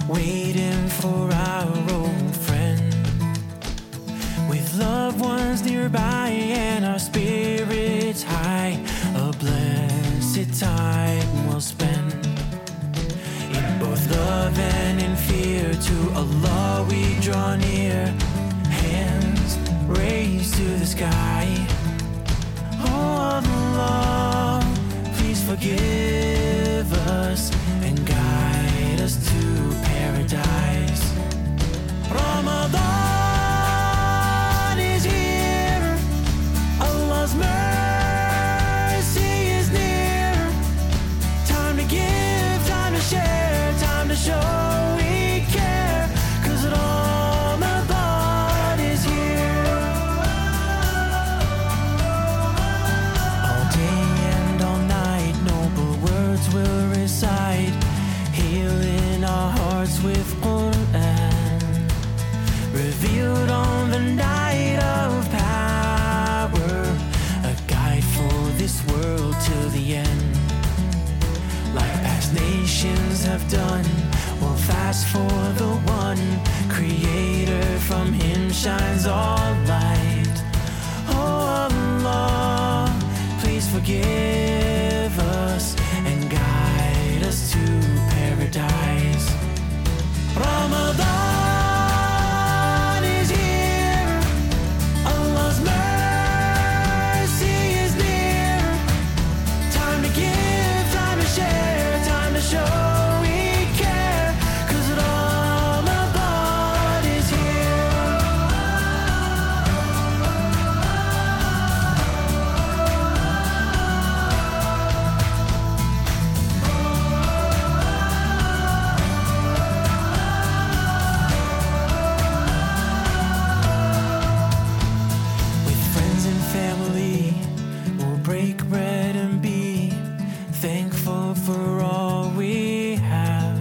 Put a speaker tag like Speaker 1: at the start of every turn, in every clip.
Speaker 1: waiting for our old friend. With loved ones nearby and our spirits high, a blessed time we'll spend. In both love and in fear, to Allah we draw near, hands raised to the sky. Oh Allah, please forgive us and guide us to paradise. Ramadan is here, Allah's mercy is near. Time to give, time to share, time to show we care, 'cause Ramadan is here. All day and all night, noble words will recite, healing our hearts with Quran, revealed on the night of power, a guide for this world till the end. Like past nations have done, we'll fast for the one Creator, from Him shines all light. Oh Allah, please forgive us and guide us to paradise. Ramadan is here, Allah's mercy is near. Time to give, time to share, time to show we care, 'cause Ramadan is here. With friends and family, we'll break bread and be thankful for all we have,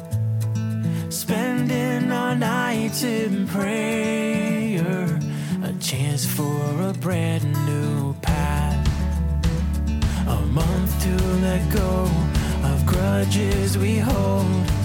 Speaker 1: spending our nights in prayer, a chance for a brand new path, a month to let go of grudges we hold,